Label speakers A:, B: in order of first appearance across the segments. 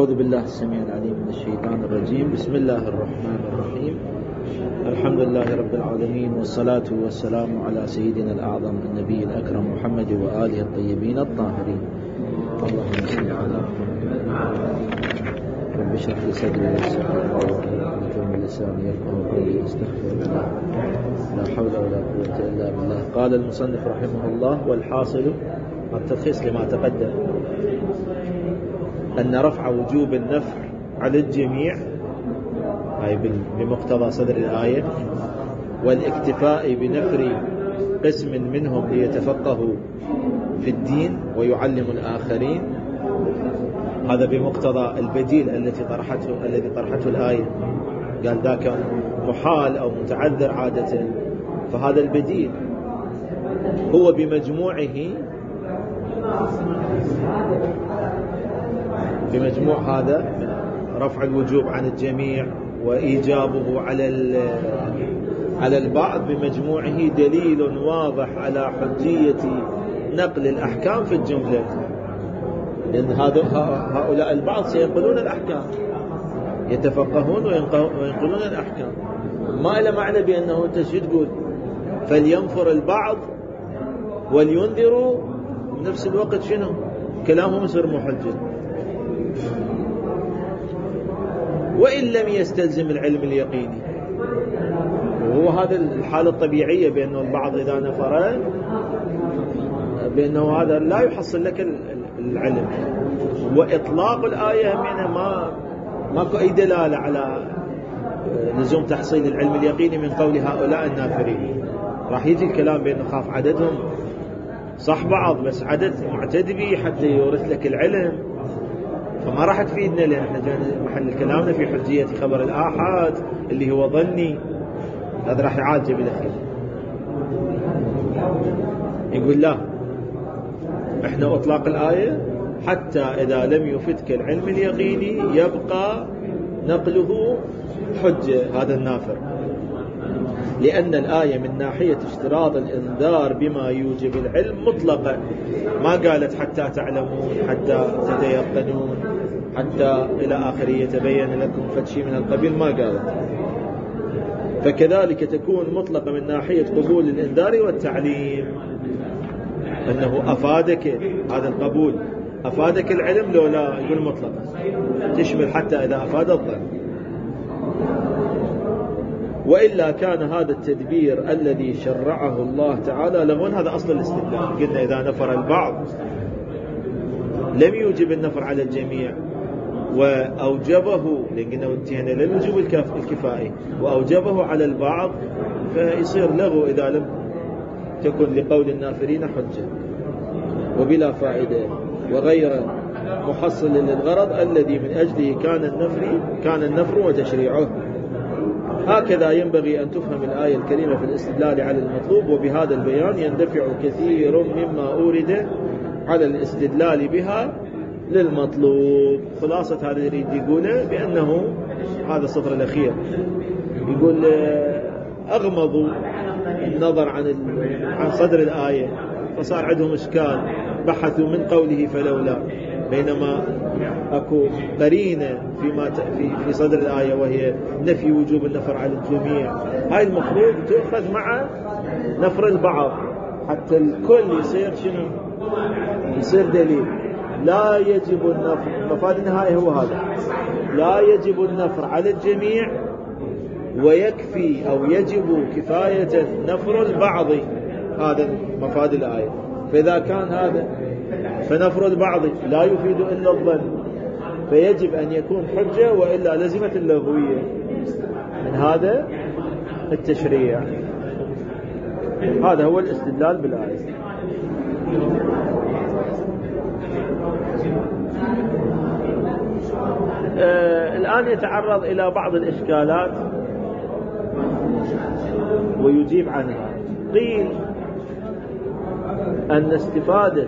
A: أعوذ بالله السميع العليم من الشيطان الرجيم. بسم الله الرحمن الرحيم. الحمد لله رب العالمين، والصلاة والسلام على سيدنا الأعظم النبي الأكرم محمد وآله الطيبين الطاهرين. اللهم صل على محمد. رب اشرح لي صدري ويسر لي أمري واحلل لساني يفقهوا قولي. استغفر الله، لا حول ولا قوة إلا بالله. قال المصنف رحمه الله: والحاصل التلخيص لما تقدم أن رفع وجوب النفع على الجميع أي بمقتضى صدر الآية، والاكتفاء بنفر قسم منهم ليتفقهوا في الدين ويعلموا الآخرين، هذا بمقتضى البديل الذي طرحته الآية. قال ذاك محال أو متعذر عادة، فهذا البديل هو بمجموع هذا رفع الوجوب عن الجميع وإيجابه على البعض، بمجموعه دليل واضح على حجية نقل الأحكام في الجملة، لأن هؤلاء البعض سينقلون الأحكام، يتفقهون وينقلون الأحكام. ما إلى معنى بأنه أنت شو تقول فلينفر البعض ولينذروا بنفس الوقت، شنو كلامهم يصير محجة. وإن لم يستلزم العلم اليقيني، وهو هذا الحالة الطبيعية، بأنه البعض إذا نفر بأنه هذا لا يحصل لك العلم. وإطلاق الآية يعني ماكو أي دلالة على لزوم تحصيل العلم اليقيني من قول هؤلاء النافرين. راح يجي الكلام بأنه خاف عددهم صح بعض، بس عدد معتد به حتى يورث لك العلم، فما راح تفيدنا، لأن احنا محل كلامنا في حجية خبر الآحاد اللي هو ظني، هذا راح يعالجه بالأخير. يقول لا، احنا اطلاق الآية حتى إذا لم يفتك العلم اليقيني يبقى نقله حجة هذا النافر، لأن الآية من ناحية اشتراط الإنذار بما يوجب العلم مطلقة، ما قالت حتى تعلمون، حتى تتيقنون، حتى إلى آخره يتبين لكم فتشي من القبيل، ما قالت. فكذلك تكون مطلقة من ناحية قبول الإنذار والتعليم، أنه أفادك هذا القبول، أفادك العلم لو لا، يقول مطلقة تشمل حتى إذا أفاد الظن. وإلا كان هذا التدبير الذي شرعه الله تعالى لغون. هذا أصل الاستدلال. قلنا إذا نفر البعض لم يوجب النفر على الجميع وأوجبه، لأننا انتهينا للوجوب الكفائي، وأوجبه على البعض، فيصير له إذا لم تكن لقول النافرين حجة وبلا فائدة وغير محصل للغرض الذي من أجله كان النفر وتشريعه. هكذا ينبغي أن تفهم الآية الكريمة في الاستدلال على المطلوب، وبهذا البيان يندفع كثير مما أورد على الاستدلال بها للمطلوب. خلاصة هذا يريد يقوله بأنه هذا السطر الأخير، يقول أغمضوا النظر عن صدر الآية، فصار عندهم إشكال، بحثوا من قوله فلولا، بينما أكو قرينة في صدر الآية وهي نفي وجوب النفر على الجميع. هاي المفروض تؤخذ مع نفر البعض حتى الكل يصير شنو، يصير دليل. لا يجب النفر، مفاد النهاية هو هذا، لا يجب النفر على الجميع، ويكفي أو يجب كفاية نفر البعض، هذا مفاد الآية. فإذا كان هذا فنفر البعض لا يفيد إلا الظن، فيجب أن يكون حجة، وإلا لزمت اللغوية من هذا التشريع. هذا هو الاستدلال بالآية. الآن يتعرض إلى بعض الإشكالات ويجيب عنها. قيل أن استفادة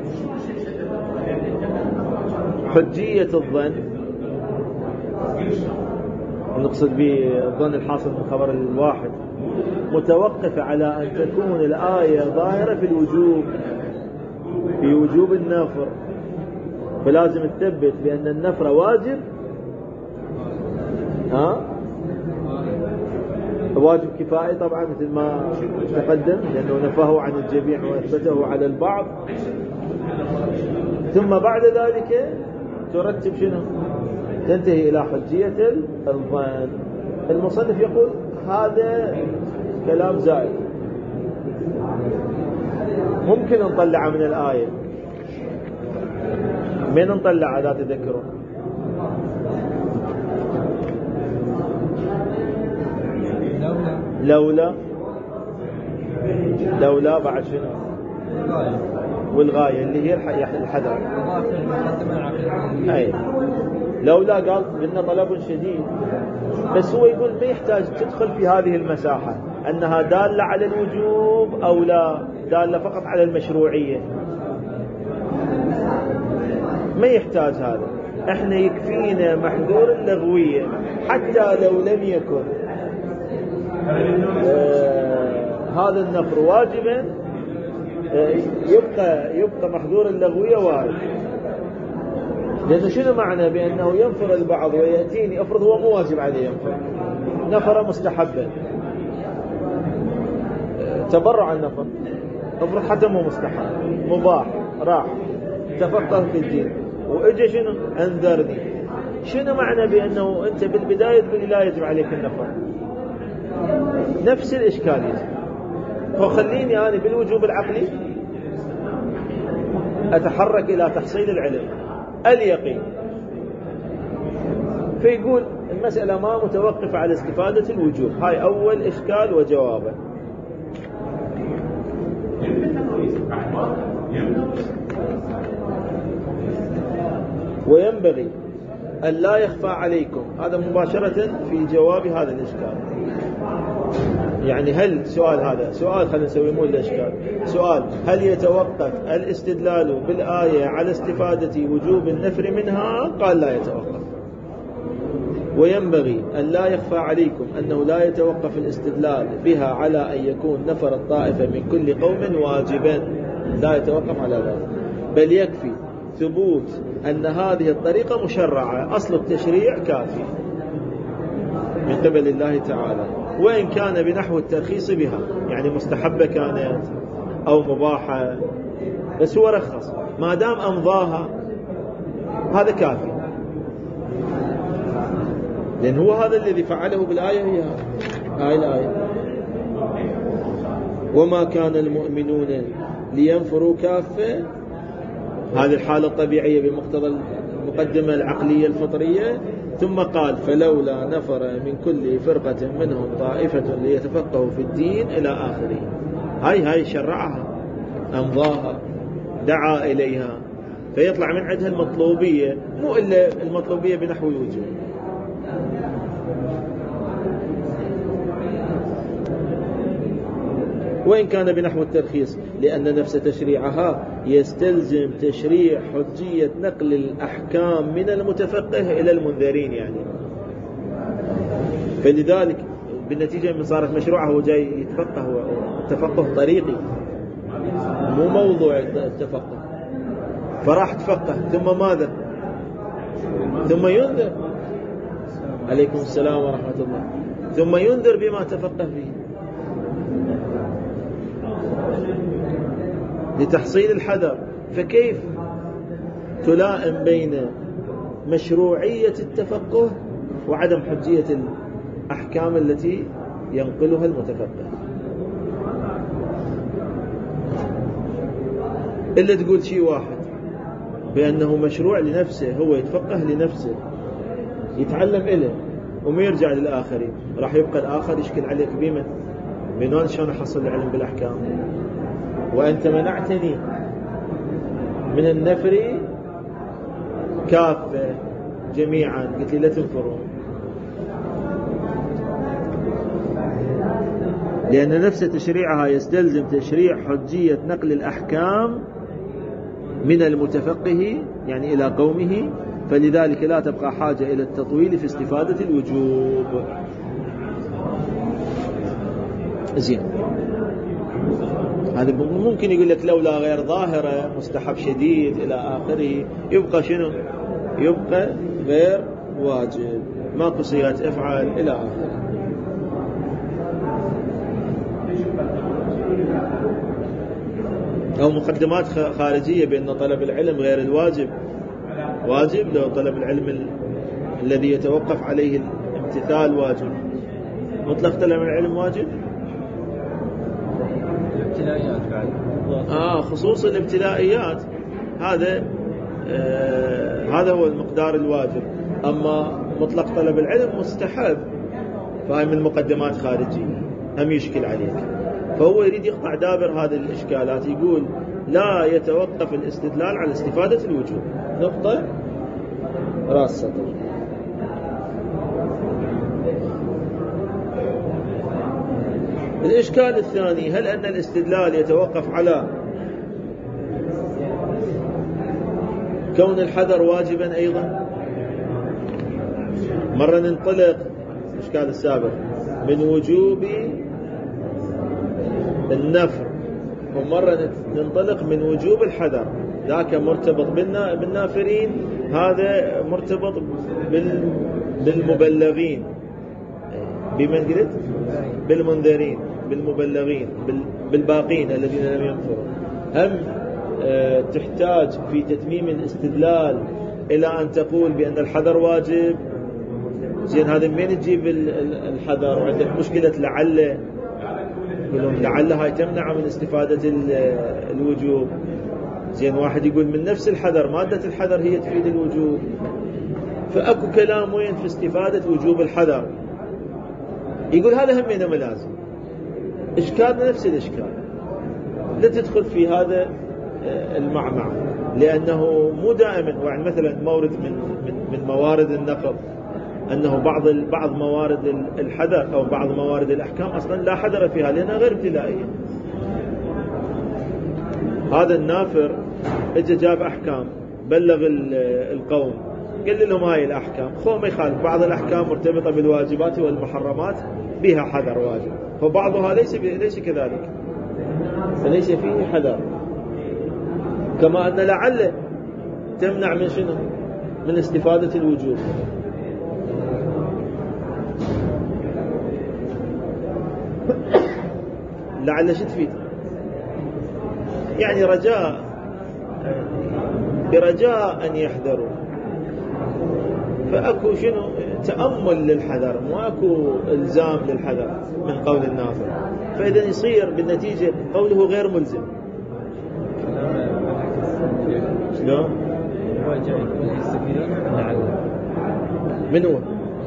A: حجية الظن، نقصد بالظن الحاصل من خبر الواحد، متوقفة على أن تكون الآية ظاهرة في وجوب النفر، فلازم تثبت بأن النفر واجب واجب كفائي طبعا مثل ما تقدم، لأنه نفاه عن الجميع وأثبته على البعض. ثم بعد ذلك ترتب شنو؟ تنتهي إلى حجية الظن. المصنف يقول هذا كلام زائد، ممكن نطلع من الآية. من نطلع لا تذكرون؟ لولا بعد شنو؟ والغاية اللي هي الحذر. أي لولا قال قلنا طلب شديد، بس هو يقول ما يحتاج تدخل في هذه المساحة أنها دالة على الوجوب أو لا، دالة فقط على المشروعية، ما يحتاج هذا. احنا يكفينا محذور اللغوية، حتى لو لم يكن هذا النفر واجبا يبقى محذور اللغوية وارد. لأنه شنو معنى بأنه ينفر البعض ويأتيني أفرض هو مو واجب عليه ينفر، نفر مستحبا، تبرع النفر، أفرض حتى مو مستحب، مباح، راح تفقه في الدين وإجا شنو أنذرني. شنو معنى بأنه أنت بالبداية تقول لا يجب عليك النفر؟ نفس الإشكالية. فخليني أنا بالوجوب العقلي أتحرك إلى تحصيل العلم اليقين. فيقول المسألة ما متوقفة على استفادة الوجوب. هاي أول إشكال وجوابه. وينبغي أن لا يخفى عليكم، هذا مباشرة في جواب هذا الإشكال. يعني هل سؤال، هذا سؤال خلينا نسوي مو الإشكال، سؤال هل يتوقف الاستدلال بالآية على استفادة وجوب النفر منها؟ قال لا يتوقف. وينبغي أن لا يخفى عليكم أنه لا يتوقف الاستدلال بها على أن يكون نفر الطائفة من كل قوم واجبا، لا يتوقف على ذلك، بل يكفي ثبوت أن هذه الطريقة مشرعة، أصل التشريع كافي من قبل الله تعالى، وإن كان بنحو الترخيص بها، يعني مستحبة كانت أو مباحة، بس هو رخص ما دام أمضاها، هذا كافي، لأن هو هذا الذي فعله بالآية، هي هاي الآية. وما كان المؤمنون لينفروا كافة، هذه الحالة الطبيعية بمقتضى المقدمة العقلية الفطرية. ثم قال فلولا نفر من كل فرقة منهم طائفة ليتفقهوا في الدين إلى آخره. هاي شرعها، أمضاها، دعا إليها، فيطلع من عندها المطلوبية، مو إلا المطلوبية بنحو الوجوب. وإن كان بنحو الترخيص، لأن نفس تشريعها يستلزم تشريع حجية نقل الأحكام من المتفقه إلى المنذرين، يعني فلذلك بالنتيجة من صارت مشروعه هو جاي يتفقه، تفقه طريقي مو موضوع التفقه، فراح تفقه ثم ماذا؟ ثم ينذر. عليكم السلام ورحمة الله. ثم ينذر بما تفقه فيه لتحصيل الحذر. فكيف تلائم بين مشروعية التفقه وعدم حجية الأحكام التي ينقلها المتفقه؟ إلا تقول شيء واحد بأنه مشروع لنفسه، هو يتفقه لنفسه، يتعلم إله وما يرجع للآخرين، راح يبقى الآخر يشكل عليك بمن؟ من وين شلون أحصل العلم بالأحكام؟ وأنت منعتني من النفر كافة جميعا، قلت لي لا تنفرون، لأن نفس تشريعها يستلزم تشريع حجية نقل الأحكام من المتفقه يعني إلى قومه، فلذلك لا تبقى حاجة إلى التطويل في استفادة الوجوب. زين، هذا ممكن يقول لك لولا غير ظاهرة، مستحب شديد إلى آخره، يبقى شنو؟ يبقى غير واجب. ماكو صيغة افعل إلى آخره. أو مقدمات خارجية بأن طلب العلم غير الواجب واجب، لو طلب العلم الذي يتوقف عليه الامتثال واجب. مطلق طلب العلم واجب.
B: الابتلائيات بعد
A: خصوص الابتلائيات هذا هو المقدار الواجب. أما مطلق طلب العلم مستحب، فهي من مقدمات خارجية هم يشكل عليك. فهو يريد يقطع دابر هذه الإشكالات، يقول لا يتوقف الاستدلال على استفادة الوجوب. نقطة رأس سطر. الإشكال الثاني: هل أن الاستدلال يتوقف على كون الحذر واجبا أيضا؟ مرة ننطلق الإشكال السابق من وجوب النفر، ومرة ننطلق من وجوب الحذر. ذاك مرتبط بالنافرين، هذا مرتبط بالمبلغين. بمن قلت؟ بالمنذرين، بالمبلغين، بالباقين الذين لم ينفروا. هم تحتاج في تتميم الاستدلال إلى أن تقول بأن الحذر واجب. زين، هذا من تجيب الحذر؟ وعندك مشكلة لعل، لعل هاي تمنع من استفادة الوجوب. زين، واحد يقول من نفس الحذر، مادة الحذر هي تفيد الوجوب، فأكو كلام وين في استفادة وجوب الحذر. يقول هذا هم إنما لازم. إشكالنا نفس الإشكال، لا تدخل في هذا المعمع، لأنه مو دائما. يعني مثلا مورد من موارد النقض أنه بعض موارد الحذر أو بعض موارد الأحكام أصلا لا حذر فيها لأنها غير ابتلائية. هذا النافر اجى جاب أحكام، بلغ القوم، قال لهم هاي الأحكام، خو ما يخالف. بعض الأحكام مرتبطة بالواجبات والمحرمات بها حذر واجب، فبعضها ليس كذلك، فليس فيه حذر. كما أن لعل تمنع من شنو؟ من استفادة الوجوب. لعل شو تفيد؟ يعني برجاء أن يحذروا، فأكو شنو؟ تأمل للحذر، مو أكو إلزام للحذر من قول النافر. فإذا يصير بالنتيجة قوله غير ملزم. شلون؟ من هو؟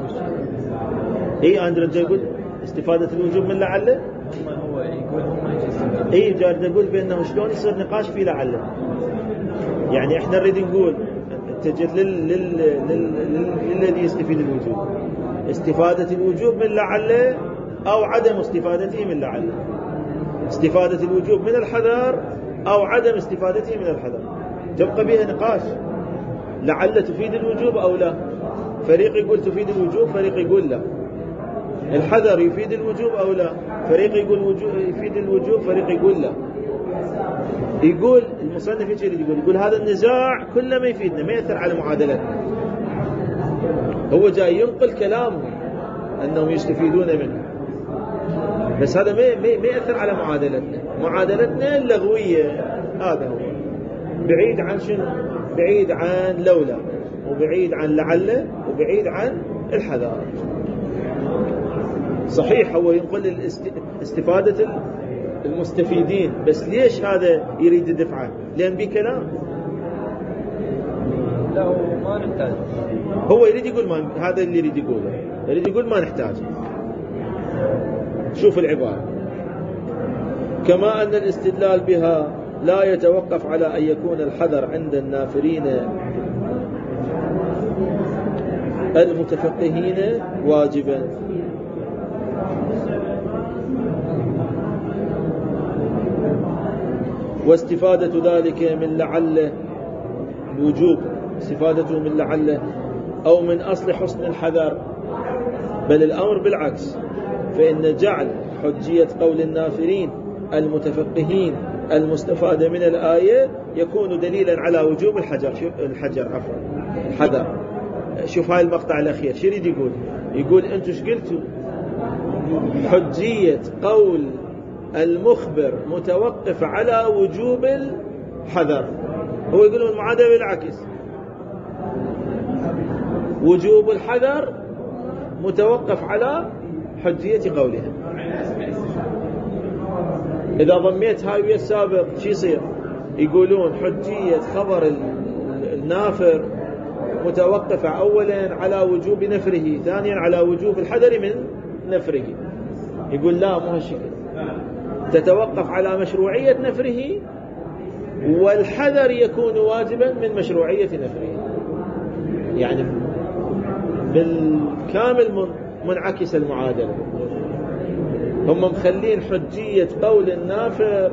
A: أندرو يقول استفادة الوجوب من لعله.
B: هو يقول
A: جارد يقول بأنه شلون يصير نقاش في لعله. يعني احنا نريد نقول اتجهت للذي يستفيد الوجوب، استفادة الوجوب من لعله أو عدم استفادته من لعله، استفادة الوجوب من الحذر أو عدم استفادته من الحذر. تبقى بها نقاش، لعل تفيد الوجوب أو لا. فريق يقول تفيد الوجوب، فريق يقول لا. الحذر يفيد الوجوب أو لا، فريق يقول يفيد الوجوب، فريق يقول لا. يقول المصنف يقول هذا النزاع كله ما يفيدنا، ما يأثر على معادلتنا. هو جاي ينقل كلامه أنهم يستفيدون منه، بس هذا ما يأثر على معادلتنا اللغوية. هذا هو بعيد عن شنو؟ بعيد عن لولا، وبعيد عن لعل، وبعيد عن الحذر. صحيح هو ينقل استفادة المستفيدين، بس ليش هذا يريد الدفعة؟ لأن بكلام
B: لا ما نحتاج.
A: هو يريد يقول هذا اللي يريد يقوله، يريد يقول ما نحتاج. شوف العبارة: كما أن الاستدلال بها لا يتوقف على أن يكون الحذر عند النافرين المتفقهين واجبا. واستفادة ذلك من لعل الوجوب، استفادته من لعل أو من أصل حسن الحذر، بل الأمر بالعكس، فإن جعل حجية قول النافرين المتفقهين المستفادة من الآية يكون دليلا على وجوب الحذر. شوف هاي المقطع الأخير شو يريد يقول؟ يقول أنتوا ايش قلتوا؟ حجية قول المخبر متوقف على وجوب الحذر. هو يقول المعادلة بالعكس، وجوب الحذر متوقف على حجية قولهم. إذا ضميت هاي ويا السابق شو يصير؟ يقولون حجية خبر النافر متوقفة أولا على وجوب نفره، ثانيا على وجوب الحذر من نفره. يقول لا، مو هالشكل، تتوقف على مشروعية نفره، والحذر يكون واجبا من مشروعية نفره. يعني بالكامل منعكس المعادلة. هم مخلين حجية قول النافر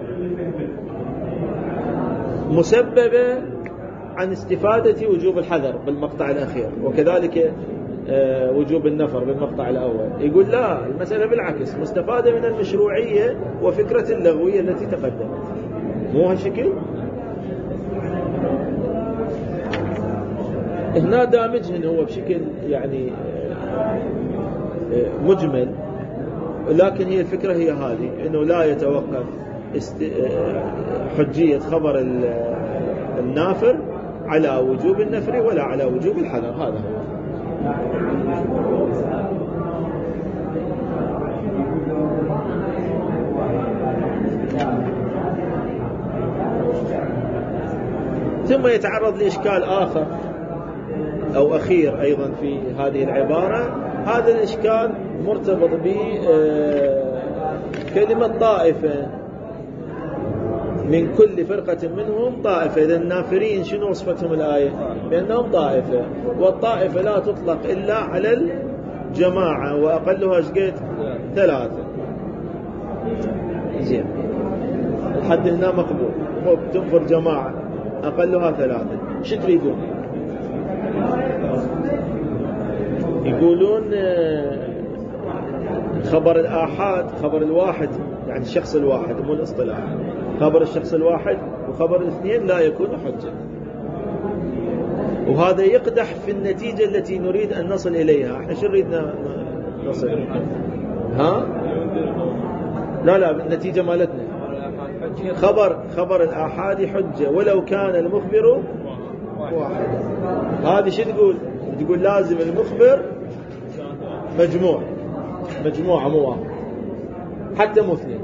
A: مسببة عن استفادة وجوب الحذر بالمقطع الأخير، وكذلك وجوب النفر بالمقطع الأول. يقول لا، المسألة بالعكس، مستفادة من المشروعية وفكرة اللغوية التي تقدمت. مو هالشكل؟ هنا دامجهن هو بشكل يعني مجمل، لكن هي الفكرة هي هذه، انه لا يتوقف حجية خبر النافر على وجوب النفر ولا على وجوب الحذر. هذا هو. ثم يتعرض لإشكال آخر أو أخير أيضا في هذه العبارة. هذا الإشكال مرتبط بكلمة طائفة، من كل فرقة منهم طائفة. إذا النافرين شنو وصفتهم الآية؟ بأنهم طائفة، والطائفة لا تطلق إلا على الجماعة، وأقلها شقيت 3. زين، الحد هنا مقبول، تنفر جماعة أقلها 3. شو تريدون؟ يقولون خبر الآحاد، خبر الواحد، يعني الشخص الواحد، مو الاصطلاح. خبر الشخص الواحد وخبر الاثنين لا يكون حجة، وهذا يقدح في النتيجة التي نريد أن نصل إليها. احنا شو نريد نصل؟ ها؟ لا، النتيجة مالتنا خبر الآحاد حجة ولو كان المخبر واحد. هذه شو تقول؟ تقول لازم المخبر مجموعة مو واحد، حتى مو 2،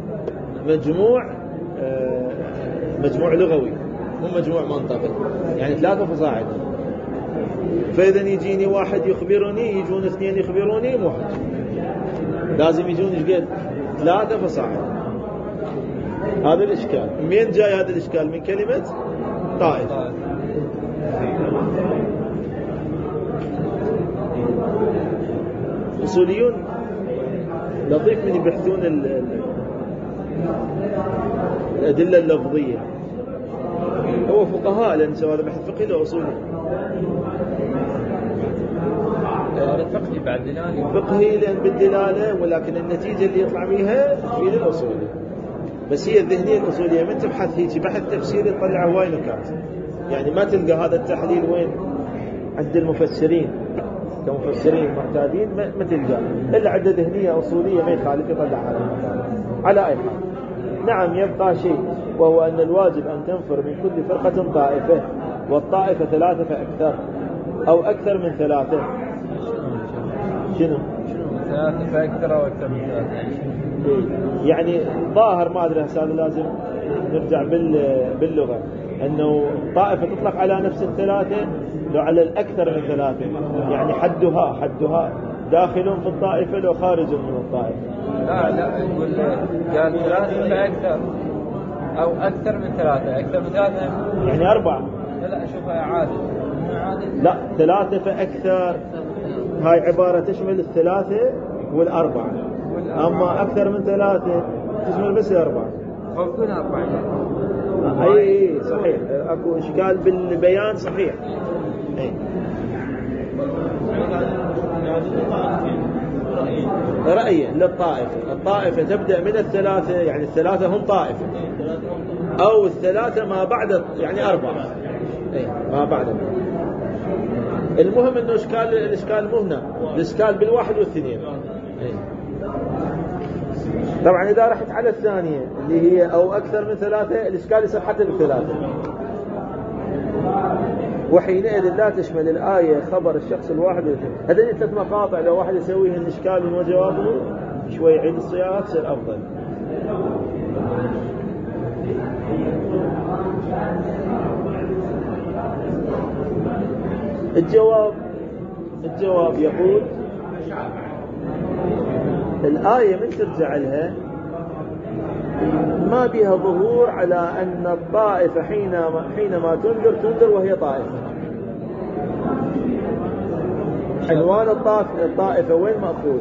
A: مجموع لغوي، مو مجموع منطقي، يعني 3 فصاعد. فإذا يجيني واحد يخبرني، يجون 2 يخبروني، مو حج. لازم يجون ايش قد 3 فصاعد. هذا الإشكال. من جاي هذا الإشكال؟ من كلمة طائفة. أصوليون لطيف من يبحثون الأدلة اللفظية. هو فقهاء، لأن سواء بحث فقهي أو أصولي.
B: فقهي بعد دلالة،
A: فقهي لأن بالدلالة، ولكن النتيجة اللي يطلع بيها تفيد الأصولي. بس هي الذهنية الأصولية من تبحث هيك بحث تفسيري تطلع هواي نكات، يعني ما تلقى هذا التحليل وين عند المفسرين كمفسرين معتادين، ما تلقى إلا عند ذهنية أصولية ما يخالف يطلع هذا المكان. على أي حال، نعم، يبقى شيء، وهو أن الواجب أن تنفر من كل فرقة طائفة، والطائفة 3 فأكثر، أو أكثر من 3. شنو
B: 3 فأكثر أو أكثر من 3؟
A: يعني ظاهر ما أدري، هذا لازم نرجع باللغة، أنه طائفة تطلق على نفس 3 لو على الأكثر من 3، يعني حدها داخل في الطائفة لو خارج من الطائفة.
B: لا، يقول قال 3 فأكثر أو أكثر من 3. أكثر من 3
A: يعني 4.
B: لا، شوفها عادل.
A: لا، 3 فأكثر هاي عبارة تشمل 3 والأربعة، أما أكثر من 3 تشمل بس 4.
B: فكون 4.
A: أي صحيح، أكو إشكال بالبيان، صحيح. أي رأيين للطائفة. الطائفة تبدأ من 3، يعني 3 هم طائفة، أو 3 ما بعد، يعني 4. أي ما بعد. المهم انه الاشكال مو هنا، الاشكال بالواحد والاثنين. طبعا اذا رحت على الثانية اللي هي او اكثر من ثلاثة، الاشكال يصير حتى بالثلاثة. وحينئذ لا تشمل الآية خبر الشخص الواحد والاثنين. هذين 3 مقاطع لو واحد يسويهن اشكال وجوابه شوي يعيد الصياغة تصير افضل. الجواب يقول الآية من ترجع لها ما بها ظهور على أن الطائفة حينما تنذر وهي طائفة. عنوان الطائفة وين مأخوذ؟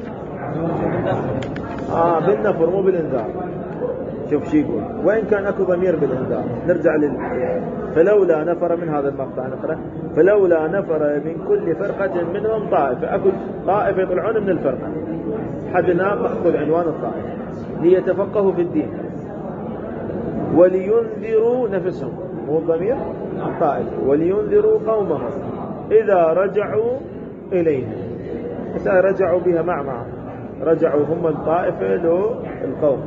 A: بالنفر مو بالإنذار. شوف شو يقول، وإن كان أكو ضمير بالإنذار. نرجع فلولا نفر من هذا المقطع نقرأ فلولا نفر من كل فرقة منهم طائفة. أكو طائفة يطلعون من الفرقة، حدنا مأخذ عنوان الطائفة ليتفقهوا في الدين ولينذروا نفسهم، مو الضمير الطائفة، ولينذروا قومهم إذا رجعوا إليهم. إذا رجعوا بها مع رجعوا هم الطائفة لو القوم.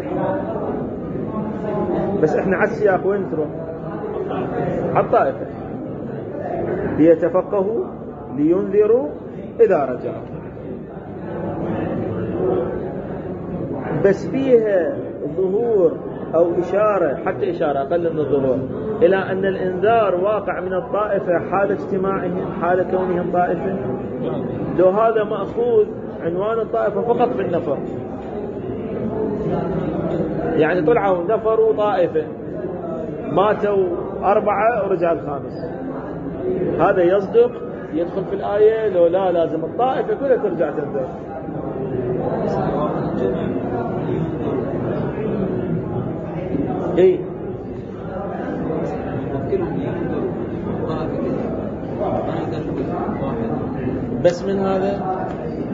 A: بس احنا على السياق وين تروح؟ على الطائفة. ليتفقهوا لينذروا إذا رجعوا. بس فيها ظهور أو إشارة، حتى إشارة أقل من الظهور، إلى أن الإنذار واقع من الطائفة حال اجتماعهم، حال كونهم طائفة. لو هذا مأخوذ عنوان الطائفة فقط بالنفر، يعني طلعوا نفروا طائفة، ماتوا 4 ورجع الخامس، هذا يصدق يدخل في الآية؟ لو لا، لازم الطائفة كلها ترجع تنذر. اي بس من هذا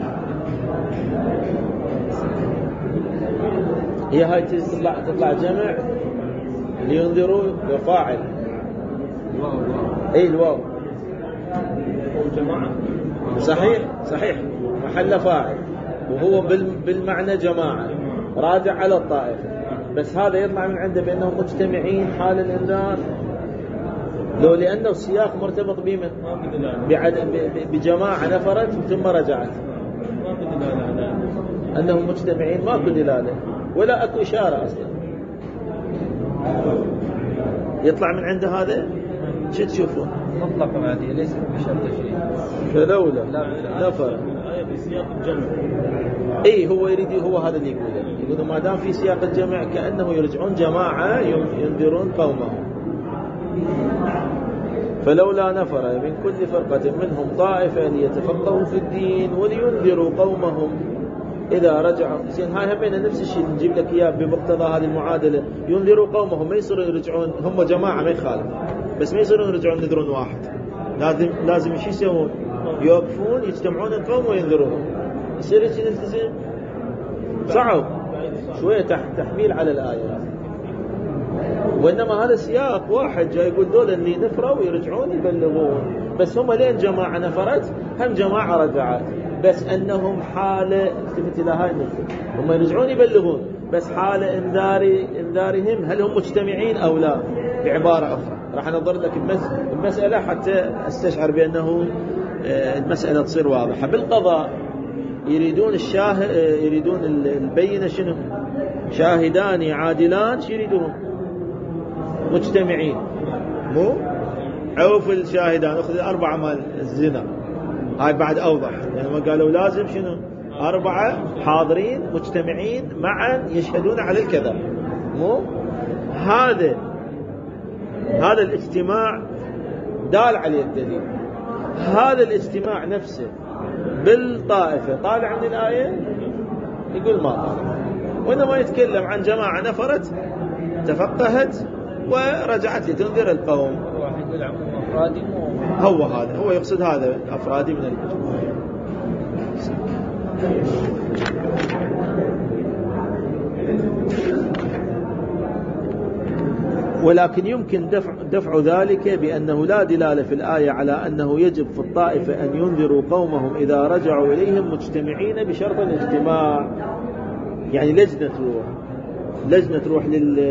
A: هي هاي تطلع جمع لينذروا وفاعل. اي الواو صحيح محل فاعل، وهو بالمعنى جماعة راجع على الطائفة. بس هذا يطلع من عنده بأنهم مجتمعين حال الإنذار، لو لأنه السياق مرتبط بمن؟ بجماعة نفرت ثم رجعت، أنهم مجتمعين ماكو دلالة ولا أكو إشارة أصلا. يطلع من عنده هذا شو تشوفون؟
B: مطلقة هذه ليست بشرط شيء.
A: فلولا نفر
B: بسياق الجمع.
A: اي هو يريد، هو هذا اللي يقول ما دام في سياق الجمع كأنه يرجعون جماعة ينذرون قومهم. فلولا نفر من كل فرقة منهم طائفة ليتفقهوا في الدين ولينذروا قومهم إذا رجعوا. زين هاي همين نفس الشيء نجيب لك إياه بمقتضى هذه المعادلة. ينذروا قومهم، ما يصيروا يرجعون هم جماعة ما يخالف، بس ما يصيرون يرجعون ينذرون واحد. لازم شو يسوون؟ يوقفون يجتمعون القوم وينذروهم. يصير نلتزم صعب شوية تحميل على الآية. وإنما هذا سياق واحد جاي يقول دول اللي نفروا يرجعون يبلغون، بس هم لين جماعة نفرت هم جماعة رجعت، بس أنهم حالة التفت إلى هاي النقطة، هم يرجعون يبلغون بس حالة إنذارهم هل هم مجتمعين أو لا. بعبارة أخرى راح نضر لك المسألة حتى استشعر بأنه المسألة تصير واضحة. بالقضاء يريدون يريدون البينة شنو؟ شاهدان عادلان. شو يريدون؟ مجتمعين، مو عوف الشاهدان اخذ 4 مال الزنا. هاي بعد اوضح، يعني ما قالوا لازم شنو 4 حاضرين مجتمعين معا يشهدون على الكذب. مو هذا الاجتماع دال عليه الدليل. هذا الاجتماع نفسه بالطائفة طالع من الآية؟ يقول ما طالع، وإنما يتكلم عن جماعة نفرت تفقهت ورجعت لتنذر القوم. هو يقصد هذا الأفراد من المجموعة. ولكن يمكن دفع ذلك بأنه لا دلالة في الآية على أنه يجب في الطائفة أن ينذروا قومهم إذا رجعوا إليهم مجتمعين بشرط الاجتماع. يعني لجنة تروح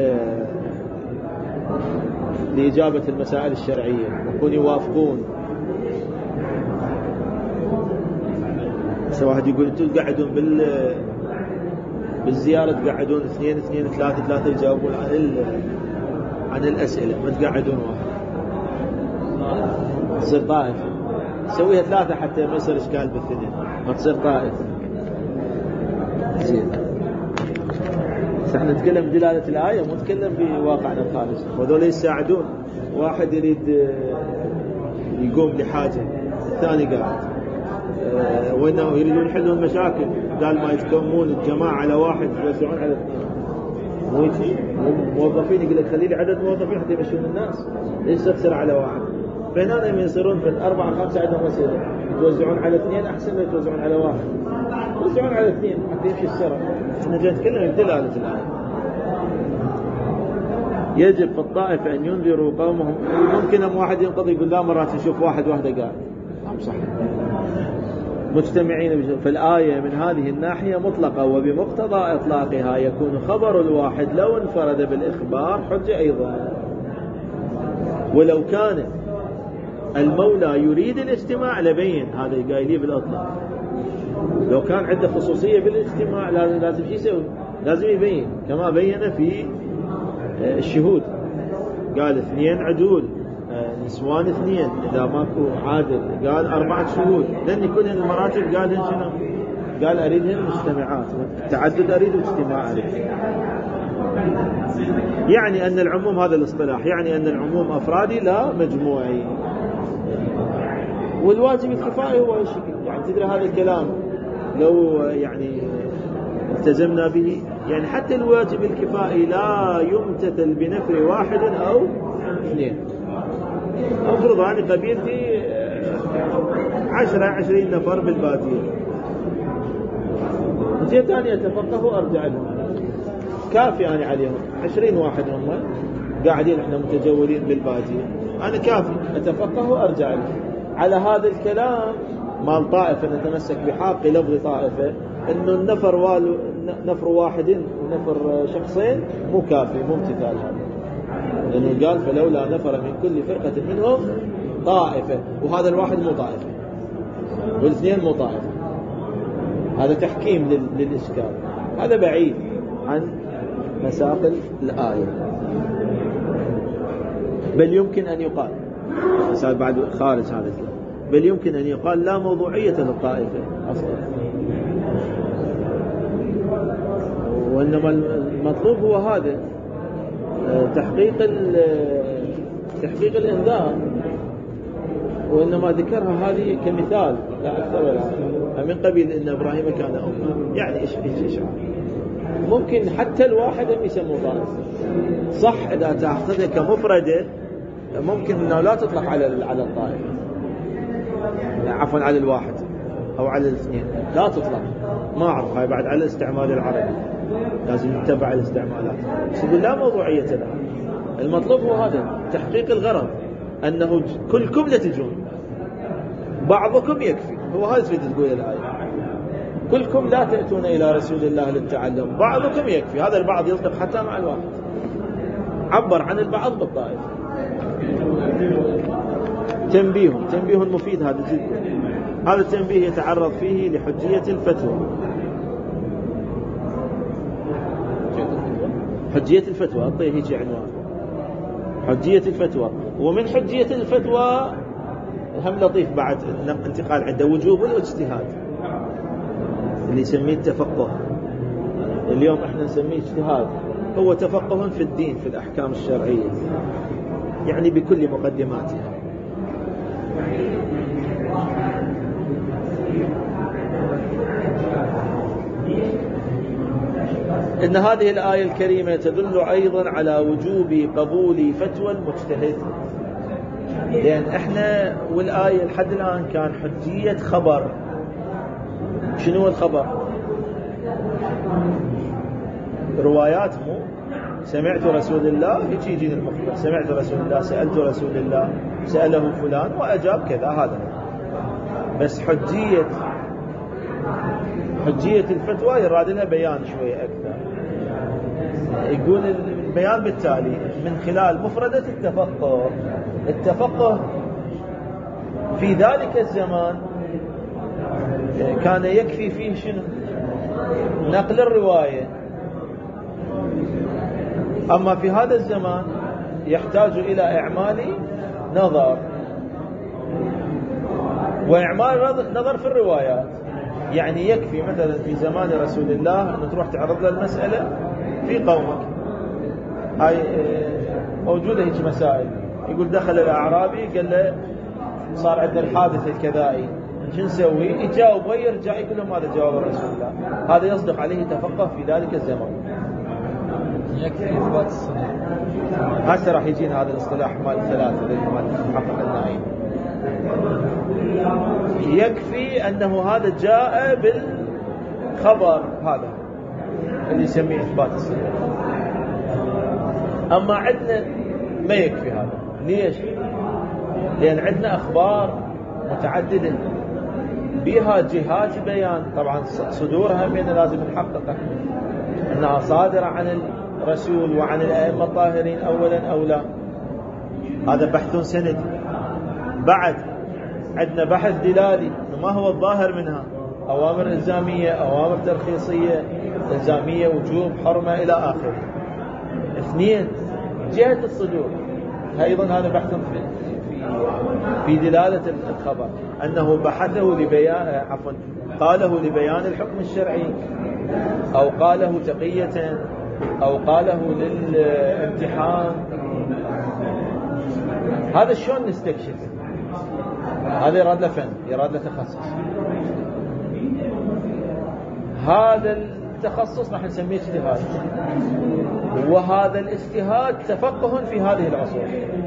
A: لإجابة المسائل الشرعية يكون يوافقون. واحد يقول انتم تقعدون بالزيارة تقعدون 2 2 3 3 يجاوبون عن الأسئلة، ما تقعدون واحد. تصير طائفة سويها 3 حتى ما يصير إشكال بالثنين، ما تصير طائفة. زين، احنا نتكلم دلالة الآية مو نتكلم بواقعنا الخارجي. وذول يساعدون، واحد يريد يقوم لحاجة الثاني قاعد، وإنه يريدون يحلون مشاكل، قال ما يتكمون الجماعة على واحد يوزعون على 2. مو يجي موظفين يقول لك خلي لي عدد موظفين حتى يمشون الناس، ليش تخسر على واحد؟ بينما لما يصيرون في 4 5 عندهم مسألة يتوزعون على 2 أحسن من يتوزعون على واحد. يتوزعون على 2 حتى يمشي السرعة. احنا جاي نتكلم بدلالة الآية. يجب في الطائفة أن ينذروا قومهم. ممكن واحد ينقضي يقول لا، مرات نشوف واحدة قاعد. صح، مجتمعين في الآية من هذه الناحية مطلقة، وبمقتضى إطلاقها يكون خبر الواحد لو انفرد بالإخبار حجة أيضا. ولو كان المولى يريد الاجتماع لبين، هذا قايليه بالإطلاق. لو كان عنده خصوصية بالاجتماع لازم شيء يسوي، لازم يبين كما بين في الشهود. قال 2 عدول، نسوان 2 إذا ماكو عادل. قال 4 شهود، لأن كل المراتب قالهن شنو؟ قال أريدهن مجتمعات، تعدد أريد واجتماع أريد. يعني أن العموم، هذا الاصطلاح يعني أن العموم أفرادي لا مجموعي. والواجب الكفائي هو الشكل. يعني تدري هذا الكلام لو يعني التزمنا به، يعني حتى الواجب الكفائي لا يمتثل بنفر 1 أو 2. أفرض أنا قبيلتي 10-20 نفر بالبادية، جيت أنا أتفقه وأرجع لهم، كافي أنا عليهم 20 واحد هم قاعدين إحنا متجولين بالبادية، أنا كافي أتفقه وأرجع لهم. على هذا الكلام مال طائفة نتمسك بحق لفظ طائفة، إنه نفر 1 ونفر 2 مو كافي، مو امتثال هذا. لأنه قال فلولا نفر من كل فرقة منهم طائفة، وهذا الواحد مو طائفة والاثنين مو طائفة. هذا تحكيم للإشكال، هذا بعيد عن مساق الآية. بل يمكن أن يقال، بعد خارج هذا الكلام، بل يمكن أن يقال لا موضوعية للطائفة أصلا، وإنما المطلوب هو هذا تحقيق الإنذار. وإنما ذكرها هذه كمثال لا أكثر ولا أقل، من قبيل إن إبراهيم كان أمة، يعني إيش ممكن حتى الواحد يسموه طائفة. صح إذا تأخذها كمفردة ممكن إنه لا تطلق على الطائفة، عفوا على الواحد أو على 2 لا تطلق. ما أعرف، هاي بعد على الاستعمال العربي لازم نتبع الاستعمالات. بس يقول لا موضوعية لها. المطلوب هو هذا تحقيق الغرض، أنه كلكم لا تجون، بعضكم يكفي. هو هذا تريد تقول الآية، كلكم لا تأتون إلى رسول الله للتعلم، بعضكم يكفي. هذا البعض يصدق حتى مع الواحد، عبر عن البعض بالطائفة. تنبيه مفيد هذا جدا. هذا التنبيه يتعرض فيه لحجية الفتوى. حجية الفتوى أعطيه هيك عنوان، حجية الفتوى. ومن حجية الفتوى هم لطيف بعد انتقال عنده وجوب والاجتهاد اللي يسميه التفقه. اليوم احنا نسميه اجتهاد، هو تفقه في الدين في الأحكام الشرعية، يعني بكل مقدماتها. إن هذه الآية الكريمة تدل أيضا على وجوب قبول فتوى المجتهد، لأن إحنا والآية لحد الآن كان حجية خبر. شنو الخبر؟ روايات مو سمعت رسول الله هيك يجيني المخبر، سمعت رسول الله، سألت رسول الله، سأله فلان وأجاب كذا، هذا. بس حجية الفتوى يراد لها بيان شوية أكثر. يقول البيان بالتالي من خلال مفردة التفقه في ذلك الزمان كان يكفي فيه شنو؟ نقل الرواية. أما في هذا الزمان يحتاج إلى إعمال نظر، وإعمال نظر في الروايات. يعني يكفي مثلا في زمان رسول الله أن تروح تعرض له المسألة في قومك، هاي موجودة هيك مسائل. يقول دخل الأعرابي قال له صار عندنا الحادث الكذائي، شو نسوي؟ يجاوب ويرجع يقول لهم هذا جواب رسول الله. هذا يصدق عليه تفقه في ذلك الزمان.
B: يكفي إثبات الصدق.
A: هسه راح يجينا هذا الاصطلاح مال الثلاثة مال محقق النعيم. يكفي أنه هذا جاء بالخبر، هذا اللي يسميه إثبات الصدق. أما عندنا ما يكفي هذا. ليش؟ لأن عندنا أخبار متعددة بها جهات بيان، طبعا صدورها من لازم نحققها أنها صادرة عن الرسول وعن الأئمة الطاهرين أولا أو لا. هذا بحث سندي. بعد عندنا بحث دلالي، ما هو الظاهر منها؟ أوامر إلزامية، أوامر ترخيصية، إلزامية، وجوب، حرمة، إلى آخره. 2 جهة الصدور، أيضا هذا بحث في دلالة الخبر، أنه بحثه لبيان، قاله لبيان الحكم الشرعي، أو قاله تقية، أو قاله للامتحان. هذا شلون نستكشف؟ هذا يراد له فن، يراد له تخصص. هذا التخصص راح نسميه اجتهاد، وهذا الاجتهاد تفقه في هذه العصور.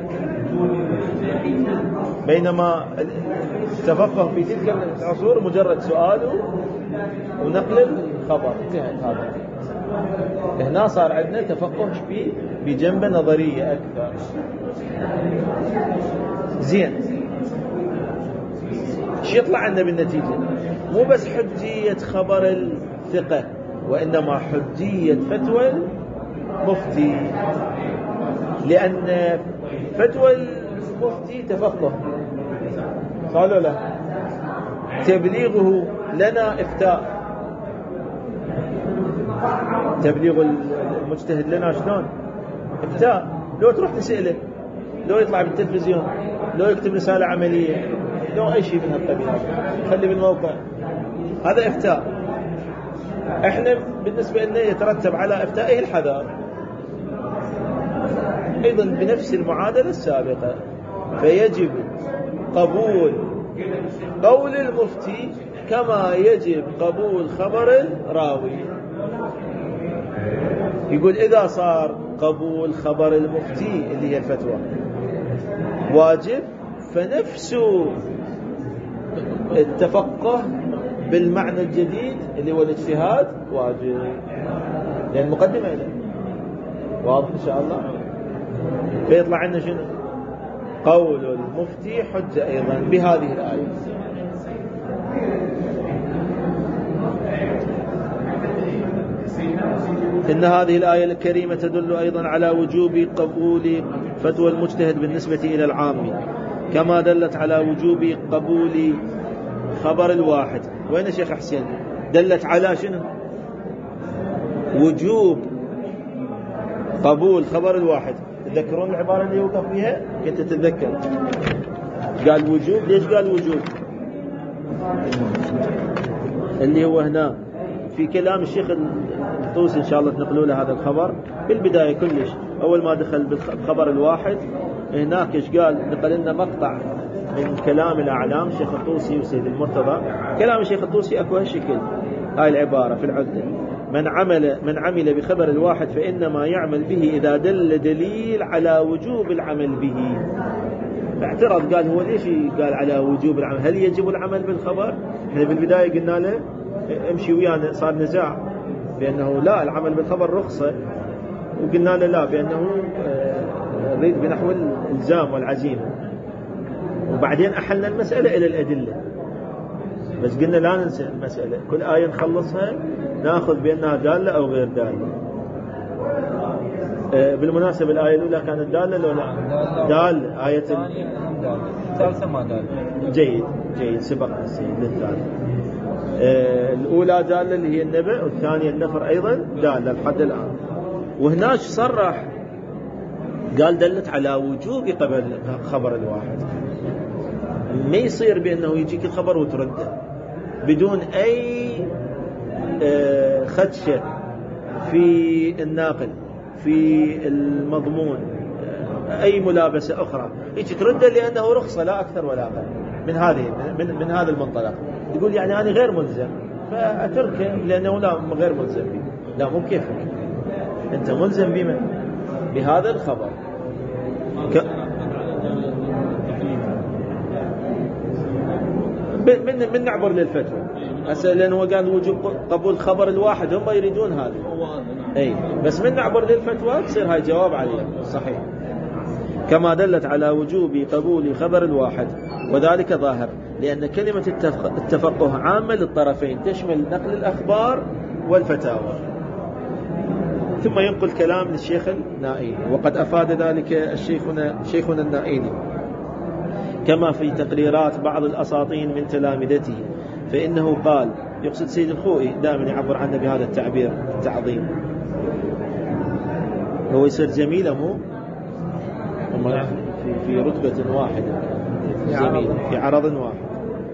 A: بينما التفقه في تلك العصور مجرد سؤال ونقل الخبر، انتهت. هذا هنا صار عندنا تفقه بجنبه نظرية أكثر. زين، شو يطلع عندنا بالنتيجة؟ مو بس حجية خبر الثقة، وإنما حجية فتوى المفتي، لأن فتوى المفتي تفقه. قالوا له تبليغه لنا إفتاء. تبليغ المجتهد لنا شلون؟ إفتاء. لو تروح تسأله، لو يطلع بالتلفزيون، لو يكتب رسالة عملية، لو أي شيء من هالقبيل، خلي بالموقع، هذا إفتاء. احنا بالنسبة لنا يترتب على إفتائه الحذر، أيضا بنفس المعادلة السابقة. فيجب قبول قول المفتي كما يجب قبول خبر الراوي. يقول إذا صار قبول خبر المفتي اللي هي الفتوى واجب، فنفس التفقه بالمعنى الجديد اللي هو الاجتهاد واجب، لأن مقدمة له. واضح إن شاء الله؟ فيطلع عندنا شنو؟ قول المفتي حجة أيضا بهذه الآية. إن هذه الآية الكريمة تدل أيضا على وجوب قبول فتوى المجتهد بالنسبة إلى العام، كما دلت على وجوب قبول خبر الواحد. وين شيخ حسين؟ دلت على شنو؟ وجوب قبول خبر الواحد. تذكرون العبارة اللي وقف فيها؟ كنت تتذكر قال وجوب. ليش قال وجوب؟ اللي هو هنا في كلام الشيخ الطوسي، إن شاء الله تنقلوا له هذا الخبر بالبداية كلش. أول ما دخل بالخبر الواحد هناك إيش قال؟ نقل لنا مقطع من كلام الأعلام الشيخ الطوسي وسيد المرتضى. كلام الشيخ الطوسي أكو هالشكل، هاي العبارة في العدة: من عمل بخبر الواحد فإنما يعمل به إذا دل دليل على وجوب العمل به. اعترض، قال هو ليش قال على وجوب العمل؟ هل يجب العمل بالخبر؟ احنا بالبداية قلنا له امشي ويانا، صار نزاع بأنه لا، العمل بالخبر رخصة، وقلنا له لا، بأنه نريد بنحو الإلزام والعزيمة. وبعدين أحلنا المسألة إلى الأدلة، بس قلنا لا ننسى المسألة، كل آية نخلصها نأخذ بأنها دالة أو غير دالة. بالمناسبة الآية الأولى كانت دالة لو لا؟ دالة. آية
B: الثالثة ما دالة.
A: جيد سبق السيد للثالثة. الأولى دالة اللي هي النبأ، والثانية النفر أيضا دالة لحد الآن. وهناك صرح قال دلت على وجوب قبل خبر الواحد، ما يصير بأنه يجيك الخبر وترده بدون أي خدشة في الناقل في المضمون، أي ملابسة أخرى يجي ترده لأنه رخصة لا أكثر ولا أقل من هذا المنطلق. تقول يعني أنا غير ملزم فأتركه لأنه لا غير ملزم به. لا، مو كيفك، أنت ملزم بمن؟ بهذا الخبر. من نعبر للفتوى هسه، لأنه هو قال وجوب قبول خبر الواحد، هم يريدون هذا. أي بس من نعبر للفتوى تصير هاي جواب عليها صحيح. كما دلت على وجوب قبول خبر الواحد، وذلك ظاهر لأن كلمة التفقه عامة للطرفين، تشمل نقل الأخبار والفتاوى. ثم ينقل كلام للشيخ النائيني، وقد أفاد ذلك شيخنا النائيني كما في تقريرات بعض الأساطين من تلامذته، فإنه قال، يقصد سيد الخوئي دائما يعبر عنه بهذا التعبير التعظيم، هو يصير جميلة مو في رتبة واحدة، جميلة في عرض واحد.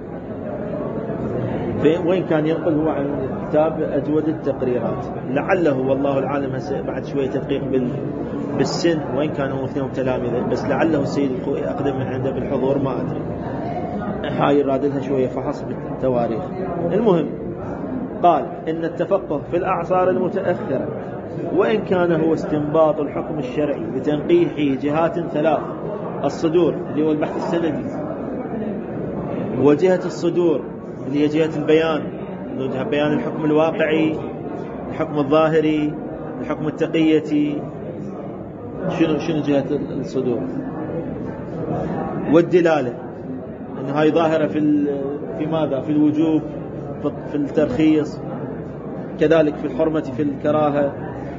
A: وين كان ينقل هو عن كتاب أجود التقريرات، لعله والله العالم بعد شوية تدقيق بالسن، وين كانوا اثنين تلامذة، بس لعله السيد الخوئي أقدم من عنده بالحضور، ما أدري، هاي رادلها شوية فحص بالتواريخ. المهم قال إن التفقه في الأعصار المتأخرة وإن كان هو استنباط الحكم الشرعي بتنقيح جهات ثلاث: الصدور اللي هو البحث السندي، وجهة الصدور اللي هي جهة البيان، بيان الحكم الواقعي، الحكم الظاهري، الحكم التقية، شنو جهة الصدور، والدلالة أن هاي ظاهرة في ماذا؟ في الوجوب، في الترخيص، كذلك في الحرمة، في الكراهة.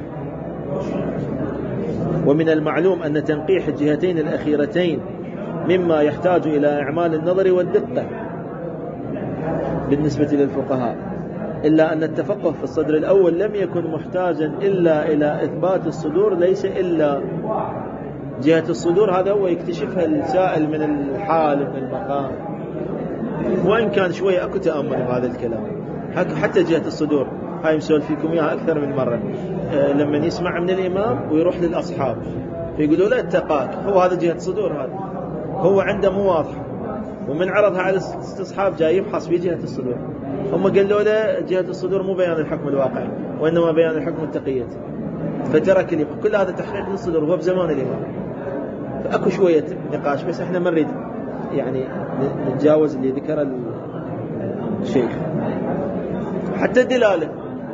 A: ومن المعلوم أن تنقيح الجهتين الأخيرتين مما يحتاج إلى إعمال النظر والدقة بالنسبة للفقهاء، إلا أن التفقه في الصدر الأول لم يكن محتاجا إلا إلى إثبات الصدور، ليس إلا جهة الصدور، هذا هو يكتشفها السائل من الحال ومن المقام. وإن كان شوية أكو تأمل بهذا الكلام، حتى جهة الصدور هاي مسؤول فيكم إياها أكثر من مرة، لما يسمع من الإمام ويروح للأصحاب فيقولوا له اتقاك، هو هذا جهة الصدور، هذا هو عنده مو واضح، ومن عرضها على الاستصحاب جاي يبحث في جهة الصدور، هم قالوا له جهة الصدور مو بيان الحكم الواقعي وإنما بيان الحكم التقية، فترك الإمام كل هذا تحقيق للصدور وهو بزمان الإمام. فأكو شوية نقاش، بس احنا ما نريد يعني نتجاوز اللي ذكر الشيخ. حتى الدلالة،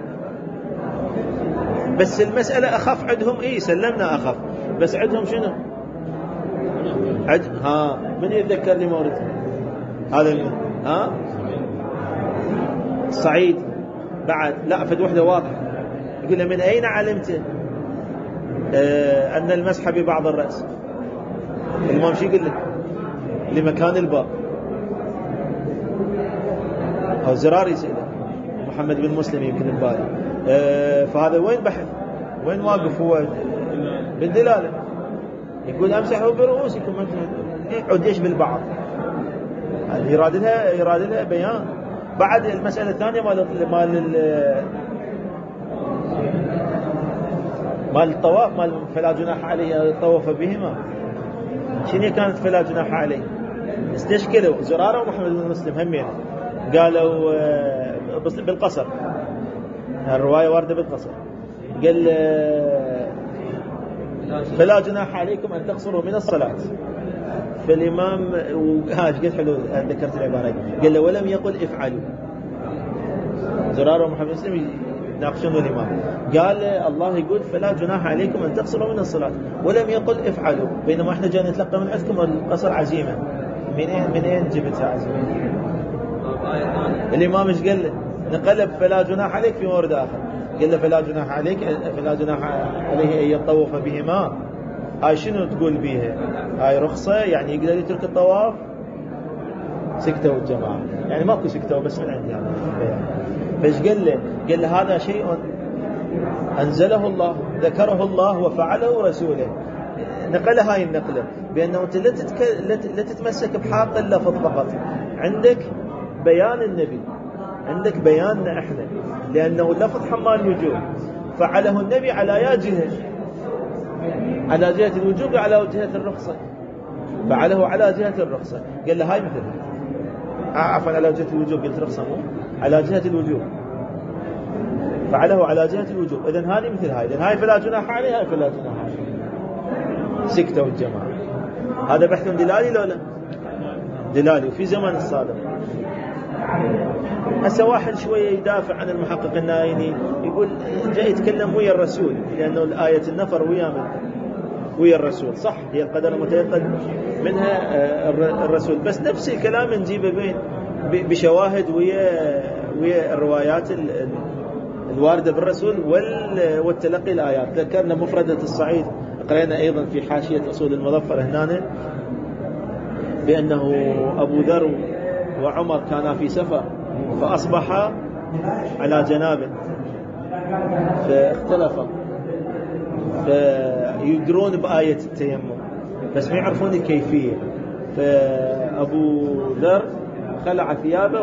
A: بس المسألة أخف عندهم، سلمنا أخف، بس عندهم شنو؟ من يتذكر لي مورد هذا الصعيد بعد، لا فد وحدة واضحة، يقول له من أين علمت أن المسح ببعض الرأس؟ الإمام شو يقول لك؟ لمكان الباب، أو زرار يسأله محمد بن مسلم يمكن البالي، فهذا وين بحث؟ وين واقف هو؟ بالدلالة، يقول أمسحوا برؤوسكم، يقعد يشبه البعض، يراد لها بيان. بعد المسألة الثانية مال الطواف، مال فلا جناح عليه طوف بهما، شنو كانت فلا جناح عليه؟ استشكلوا زرارة ومحمد بن مسلم همين قالوا بالقصر، الرواية واردة بالقصر، قال فلا جناح عليكم أن تقصروا من الصلاة. فالإمام قد حلو ذكرت العبارة، قال له ولم يقل افعلوا. زرار ومحمد مسلم يناقشون الإمام. قال الله يقول فلا جناح عليكم أن تقصروا من الصلاة، ولم يقل افعلوا، بينما احنا جاي نتلقى من عندكم القصر عزيمة. من اين جبتها عزيمة؟ الإمام ايش قال له؟ نقلب فلا جناح عليك في مورد آخر، قال له فلا جناح عليك، فلا جناح عليه أن يطوف بهما. هاي شنو تقول بيها؟ هاي رخصة يعني يقدر يترك الطواف؟ سكتوا الجماعة، يعني ماكو سكتوا بس من عندي يعني. فايش قال له؟ قال له هذا شيء أنزله الله، ذكره الله وفعله رسوله. نقل هاي النقلة بأنه أنت لا تتمسك بحاق اللفظ فقط، عندك بيان النبي، عندك بياننا احنا، لأنه اللفظ حمال وجوب، فعله النبي على يا جهة، على جهة الوجوب وعلى جهة الرخصة، فعله على جهة الرخصة. قال له هاي مثلها، عفوا على جهة الوجوب، قلت رخصة مو على جهة الوجوب، فعله على جهة الوجوب. إذن هذه مثل هاي، إذن هاي فلا جناح عليها، هاي فلا جناح عليها. سكتوا الجماعة. هذا بحث دلالي لو لا؟ دلالي، وفي زمن الصادق. هسه واحد شوية يدافع عن المحقق النايني، يقول جاي يتكلم ويا الرسول، لأنه الآية النفر ويا الرسول، صح هي القدر متيقن منها الرسول، بس نفس الكلام نجيبه بشواهد ويا الروايات الواردة بالرسول والتلقي الآيات. ذكرنا مفردة الصعيد، قرأنا أيضا في حاشية أصول المظفر هنا بأنه أبو ذر وعمر كانا في سفر فأصبحا على جنابه فاختلفا، فيدرون بآية التيمم بس ما يعرفون الكيفية. فأبو ذر خلع ثيابه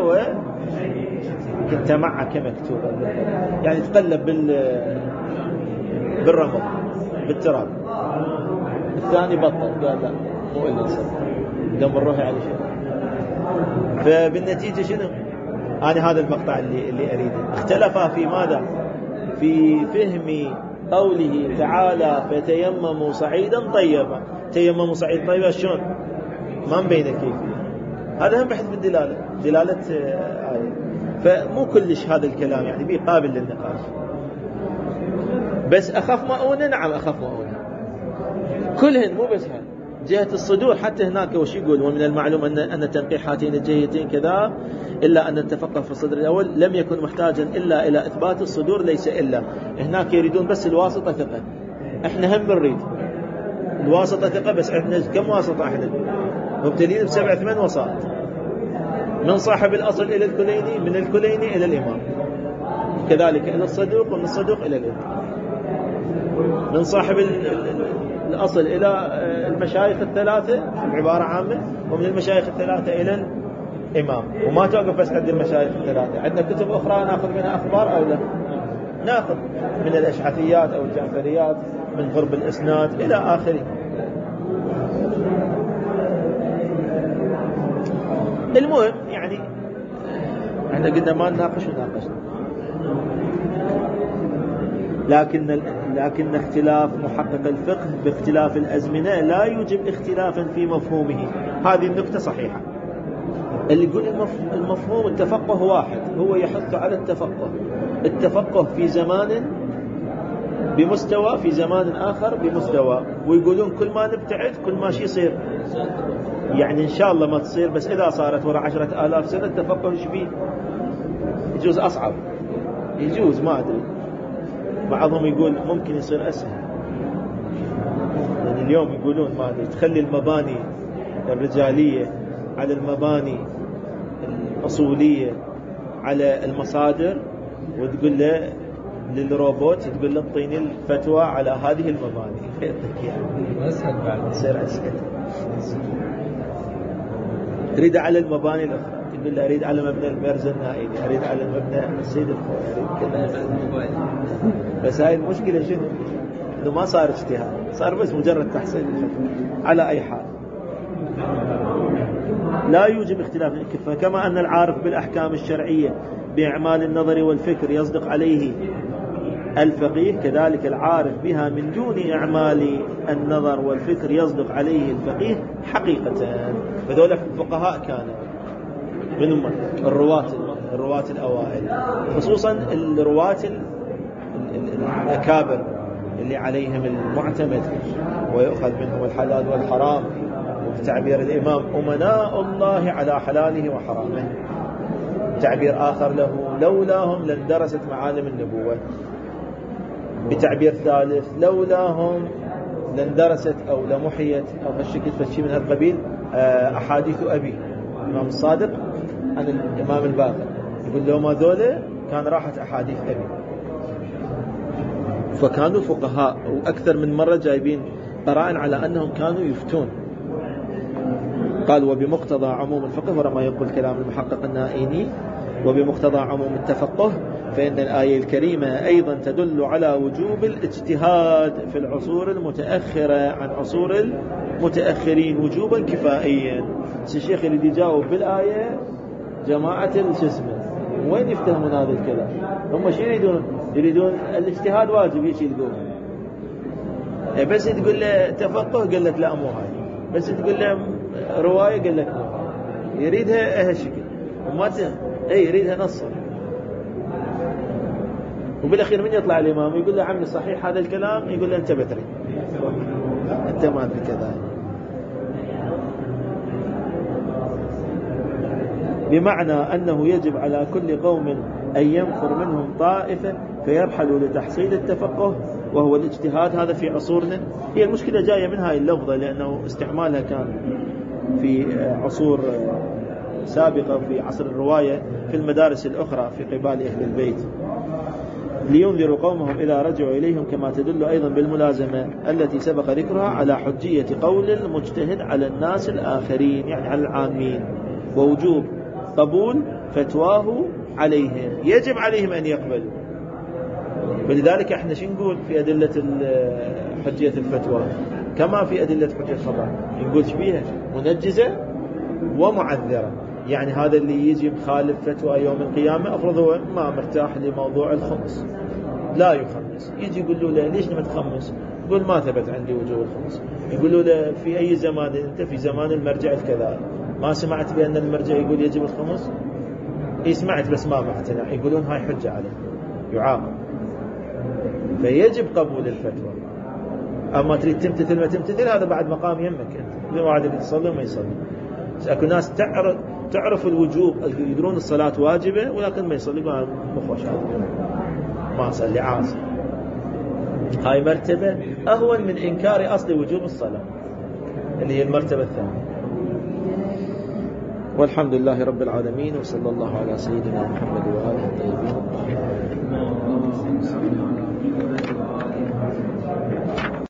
A: وتمع كمكتوبة، يعني تقلب بالرمل بالتراب. الثاني بطل، قال لا مو إلا نصر دم الروح على شيء. فبالنتيجة شنو؟ أنا هذا المقطع اللي أريده. اختلفا في ماذا؟ في فهم قوله تعالى فتيمموا صعيدا طيبا. تيمموا صعيدا طيبا شلون؟ ما مبين كيف. هذا هم بحث بالدلالة، دلالة آية. فمو كلش هذا الكلام يعني بيه قابل للنقاش. بس أخاف مؤونة، نعم أخاف مؤونة كلهن، مو بس هذا. جهة الصدور حتى هناك وش يقول؟ ومن المعلوم أن تنقيح هاتين الجهتين كذا، إلا أن التفقه في الصدر الأول لم يكن محتاجا إلا إلى إثبات الصدور، ليس إلا. هناك يريدون بس الواسطة ثقة، إحنا هم بنريد الواسطة ثقة، بس إحنا كم واسطة؟ إحنا مبتلين ب7 8 وسائط، من صاحب الأصل إلى الكليني، من الكليني إلى الإمام، كذلك إلى الصدوق، ومن الصدوق إلى الإمام، من صاحب الأصل إلى المشايخ الثلاثة عبارة عامة، ومن المشايخ الثلاثة إلى الإمام. وما توقف بس عند المشايخ الثلاثة، عندنا كتب أخرى نأخذ منها أخبار أو لا؟ نأخذ من الأشعثيات أو الجعفريات، من غرب الإسناد إلى آخره. المهم يعني احنا قلنا ما نناقش وناقشنا، لكن اختلاف محقق الفقه باختلاف الأزمنة لا يوجب اختلافا في مفهومه. هذه النكتة صحيحة. اللي يقول المفهوم التفقه واحد، هو يحث على التفقه في زمان بمستوى، في زمان آخر بمستوى، ويقولون كل ما نبتعد كل ما شيء يصير. يعني إن شاء الله ما تصير، بس إذا صارت وراء 10,000 سنة التفقه شبيه يجوز أصعب، يجوز ما أدري. بعضهم يقول ممكن يصير أسهل. يعني اليوم يقولون ما أدري تخلي المباني الرجالية على المباني الأصولية على المصادر، وتقول له للروبوت تقول له اعطيني الفتوى على هذه المباني، يعني
B: أسهل بعد
A: يصير أسهل. تريد على المباني الأخرى، تقول له أريد على مبنى المرزا النائلي، أريد على مبنى السيد الخوي، أريد كذا. بس هاي المشكلة شنو؟ إنه ما صار اجتهاد، صار بس مجرد تحصيل الفتوى. على أي حال لا يوجب اختلاف الكفة، كما أن العارف بالأحكام الشرعية بإعمال النظر والفكر يصدق عليه الفقيه، كذلك العارف بها من دون إعمال النظر والفكر يصدق عليه الفقيه حقيقة. فذولا الفقهاء كانوا من الرواة الأوائل، خصوصا الرواة الأكابر اللي عليهم المعتمد ويؤخذ منهم الحلال والحرام، وبتعبير الإمام أمناء الله على حلاله وحرامه. تعبير آخر له لولاهم لاندرست معالم النبوة. بتعبير ثالث لولاهم لاندرست أو لمحيت أو هالشكل فشي من هالقبيل أحاديث أبي الإمام الصادق عن الإمام الباقر، يقول لهم هذول كان راحت أحاديث أبي. فكانوا فقهاء، وأكثر من مرة جايبين قرائن على أنهم كانوا يفتون. قال وبمقتضى عموم الفقه، ورما يقول كلام المحقق النائيني، وبمقتضى عموم التفقه فإن الآية الكريمة أيضا تدل على وجوب الاجتهاد في العصور المتأخرة عن عصور المتأخرين وجوبا كفائيا. الشيخ اللي يجاوب بالآية جماعة الجسمة وين يفتهمون هذا الكلام؟ هم شو يريدون الاجتهاد واجب يشي يقول، بس تقول له تفقه قال لك لا مو هاي، بس تقول له رواية قال لك مو هاي، يريدها هالشكل وما يريدها نصا. وبالأخير من يطلع الإمام يقول له عمي صحيح هذا الكلام، يقول له أنت بتري أنت ما أدري كذا. بمعنى أنه يجب على كل قوم أن ينفر منهم طائفة فيرحلوا لتحصيل التفقه وهو الاجتهاد. هذا في عصورنا هي المشكلة جاية من هاي اللفظة، لأنه استعمالها كان في عصور سابقة في عصر الرواية في المدارس الأخرى في قبال أهل البيت، لينذروا قومهم إذا رجعوا إليهم، كما تدل أيضا بالملازمة التي سبق ذكرها على حجية قول المجتهد على الناس الآخرين، يعني على العامين، ووجوب قبول فتواه عليهم، يجب عليهم أن يقبلوا. فلذلك احنا شو نقول في أدلة حجية الفتوى كما في أدلة حجية الخبر، نقول شبيها منجزة ومعذرة. يعني هذا اللي يجي مخالف فتوى يوم القيامة أفرض هو ما مرتاح لموضوع الخمس لا يخمس، يجي يقول له ليش ما تخمس؟ يقول ما ثبت عندي وجوب الخمس. يقولوا له في أي زمان أنت؟ في زمان المرجع الكذا، ما سمعت بأن المرجع يقول يجب الخمس؟ سمعت بس ما مقتنع. يقولون هاي حجة عليه يعاقب. فيجب قبول الفتوى. أما تريد تمتثل ما تمتثل هذا بعد مقام يمك أنت، لو واحد يصلي وما يصلي. أكو ناس تعرف الوجوب، يدرون الصلاة واجبة ولكن ما يصلي، ما مخوش ما أصلي عاصي. هاي مرتبة أهون من إنكار أصل وجوب الصلاة اللي هي المرتبة الثانية. والحمد لله رب العالمين، وصلى الله على سيدنا محمد وآله الطيبين الطاهرين.